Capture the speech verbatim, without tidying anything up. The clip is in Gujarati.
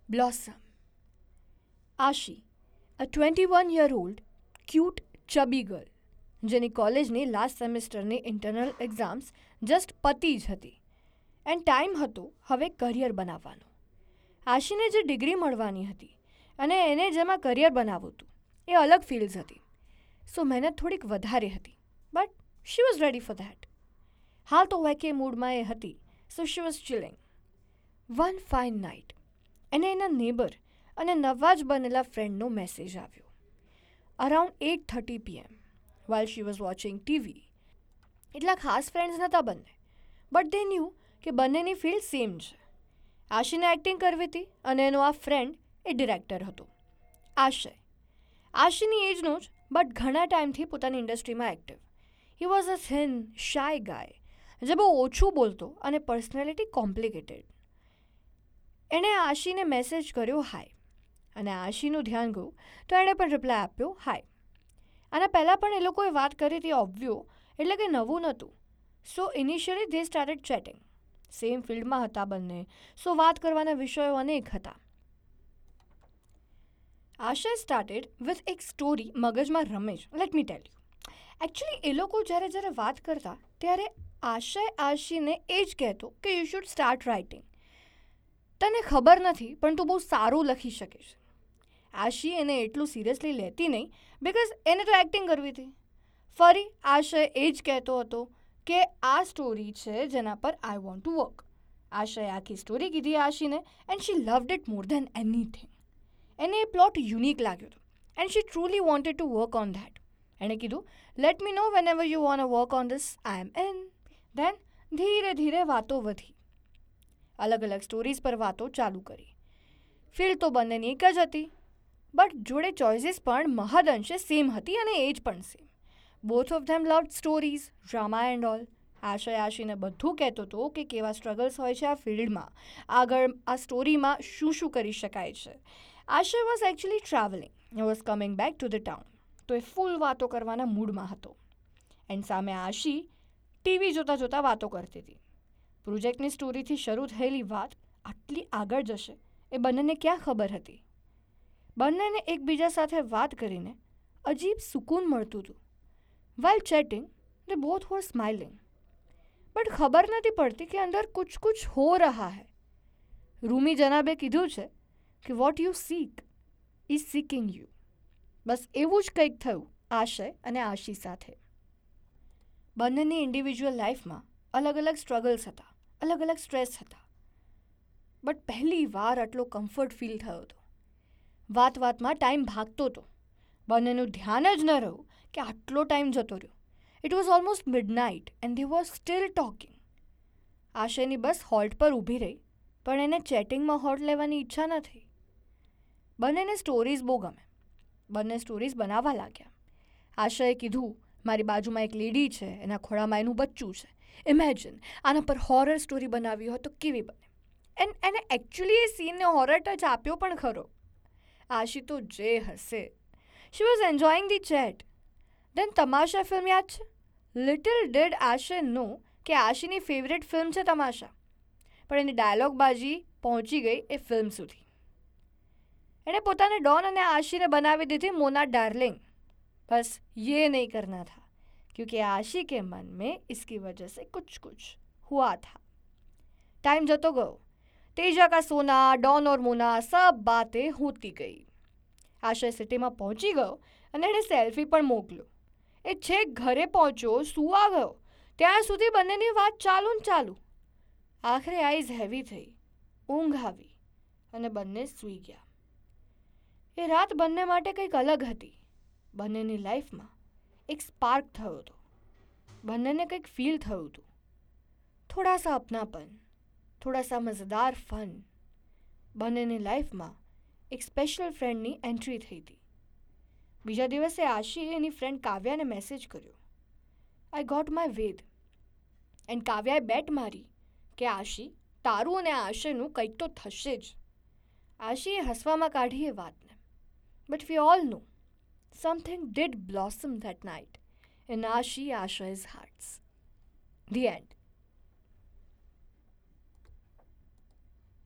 Blossom. Ashi, a twenty-one-year-old cute chubby girl, જેની કોલેજની લાસ્ટ સેમેસ્ટરની ઇન્ટરનલ એક્ઝામ્સ જસ્ટ પતી જ હતી એન્ડ ટાઈમ હતો હવે કરિયર બનાવવાનો. આશીને જે ડિગ્રી મળવાની હતી અને એને જેમાં કરિયર બનાવવું હતું એ અલગ ફિલ્ડ્સ હતી, સો મહેનત થોડીક વધારે હતી, but she was ready for that. હાલ તો વેકે મૂડમાં એ હતી, so she was chilling. One fine night એને એના નેબર અને નવા જ બનેલા ફ્રેન્ડનો મેસેજ આવ્યો. Around eight thirty PM while she was watching T V. એટલા ખાસ ફ્રેન્ડ્સ નહોતા બંને, બટ દે ન્યૂ કે બંનેની ફિલ્ડ સેમ છે. આશીને એક્ટિંગ કરવી હતી અને એનો આ ફ્રેન્ડ એ ડિરેક્ટર હતો, આશય. આશીની એજનો જ, બટ ઘણા ટાઈમથી પોતાની ઇન્ડસ્ટ્રીમાં active. He was a thin shy guy, જે બહુ ઓછું બોલતો અને પર્સનાલિટી કોમ્પ્લિકેટેડ. એણે આશીને મેસેજ કર્યો હાય, અને આશીનું ધ્યાન ગયું તો એણે પણ રિપ્લાય આપ્યો હાય. આના પહેલાં પણ એ લોકોએ વાત કરી હતી ઓબ્વ્યો, એટલે કે નવું નહોતું. So initially they started chatting. Same ફિલ્ડમાં હતા બંને, સો વાત કરવાના વિષયો અનેક હતા. આશા સ્ટાર્ટેડ વિથ એક સ્ટોરી મગજમાં રમે છે. Let me tell you. Actually એ લોકો જ્યારે જ્યારે વાત કરતા ત્યારે આશય આશીને એ જ કહેતો કે યુ શુડ સ્ટાર્ટ રાઇટિંગ. તને ખબર નથી પણ તું બહુ સારું લખી શકે છે. આશી એને એટલું સિરિયસલી લેતી નહીં, બિકોઝ એને તો એક્ટિંગ કરવી હતી. ફરી આશય એ જ કહેતો હતો કે આ સ્ટોરી છે જેના પર આઈ વોન્ટ ટુ વર્ક. આશયે આખી સ્ટોરી કીધી આશીને and she loved it more than anything. એને એ પ્લોટ યુનિક લાગ્યો હતો and she truly wanted to work on that. એણે કીધું let me know whenever you want work on this, I am in. Then ધીરે ધીરે વાતો વધી. અલગ અલગ સ્ટોરીઝ પર વાતો ચાલુ કરી. ફિલ્ડ તો બંનેની એક જ હતી, બટ જોડે ચોઇસીસ પણ મહદઅંશે સેમ હતી અને એજ પણ same. Both of them loved stories, drama and all. આશય આશીને બધું કહેતો હતો કે કેવા સ્ટ્રગલ્સ હોય છે આ ફિલ્ડમાં, આગળ આ સ્ટોરીમાં શું શું કરી શકાય છે. આશય was actually travelling, was coming back to the town, તો એ ફૂલ વાતો કરવાના મૂડમાં હતો. એન્ડ સામે આશી ટીવી જોતાં જોતાં વાતો કરતી હતી. પ્રોજેક્ટની સ્ટોરીથી શરૂ થયેલી વાત આટલી આગળ જશે એ બંનેને ક્યાં ખબર હતી. બંનેને એકબીજા સાથે વાત કરીને અજીબ સુકૂન મળતું હતું. While chatting they both were smiling, but ખબર નથી પડતી કે અંદર કુછ કુછ હો રહા હૈ. રૂમી જનાબે કીધું છે કે what you seek is seeking you. બસ એવું જ કંઈક થયું આશય અને આશી સાથે. બંનેની ઇન્ડિવિજ્યુઅલ લાઈફમાં અલગ અલગ સ્ટ્રગલ્સ હતા, અલગ અલગ સ્ટ્રેસ હતા, બટ પહેલી વાર આટલો કમ્ફર્ટ ફીલ થયો હતો. વાત વાતમાં ટાઈમ ભાગતો હતો. બંનેનું ધ્યાન જ ન રહ્યું કે આટલો ટાઈમ જતો રહ્યો. It was almost midnight and they was still talking. આશયની બસ હોલ્ટ પર ઊભી રહી, પણ એને ચેટિંગમાં હોલ્ટ લેવાની ઈચ્છા ન થઈ. બંનેને સ્ટોરીઝ બહુ ગમે. બંને સ્ટોરીઝ બનાવવા લાગ્યા. આશયે કીધું મારી બાજુમાં એક લેડી છે, એના ખોળામાં એનું બચ્ચું છે. ઇમેજિન આના પર હોરર સ્ટોરી બનાવી હોય તો કેવી બને. એન્ડ એને એકચ્યુઅલી એ સીનને હોરર ટચ આપ્યો પણ ખરો. આશી તો જે હશે. She was enjoying the chat. Then Tamasha film યાદ છે? લિટલ ડિડ આશય નો કે આશીની ફેવરેટ ફિલ્મ છે તમાશા, પણ એની ડાયલોગબાજી પહોંચી ગઈ એ ફિલ્મ સુધી. એણે પોતાને ડોન અને આશીને બનાવી દીધી મોના ડાર્લિંગ. બસ ये नहीं करना था, क्योंकि आशी के मन में इसकी वजह से कुछ कुछ हुआ था. टाइम जतो गयो. तेजा का सोना, डॉन और मोना सब बातें होती गई. આશય સિટીમાં પહોંચી ગયો અને એણે સેલ્ફી પણ મોકલ્યો. એ છેક ઘરે પહોંચ્યો, સૂવા ગયો, ત્યાં સુધી બંનેની વાત ચાલુ ને ચાલુ. આખરે આઈઝ હેવી થઈ, ઊંઘ આવી અને બંને સૂઈ ગયા. એ રાત બંને માટે કંઈક અલગ હતી. બંનેની લાઈફમાં એક સ્પાર્ક થયો હતો. બંનેને કંઈક ફીલ થયું હતું. થોડા સા અપનાપન, થોડા સા મજેદાર ફન. બંનેની લાઈફમાં એક સ્પેશિયલ ફ્રેન્ડની એન્ટ્રી થઈ હતી. બીજા દિવસે આશીએ એની ફ્રેન્ડ કાવ્યાને મેસેજ કર્યો, આઈ ગોટ માય વેદ. એન્ડ કાવ્યાએ બેટ મારી કે આશી તારું અને આશયનું કંઈક તો થશે જ. આશીએ હસવામાં કાઢી એ વાતને, but we all know something did blossom that night in Ashi Asha's hearts. The end.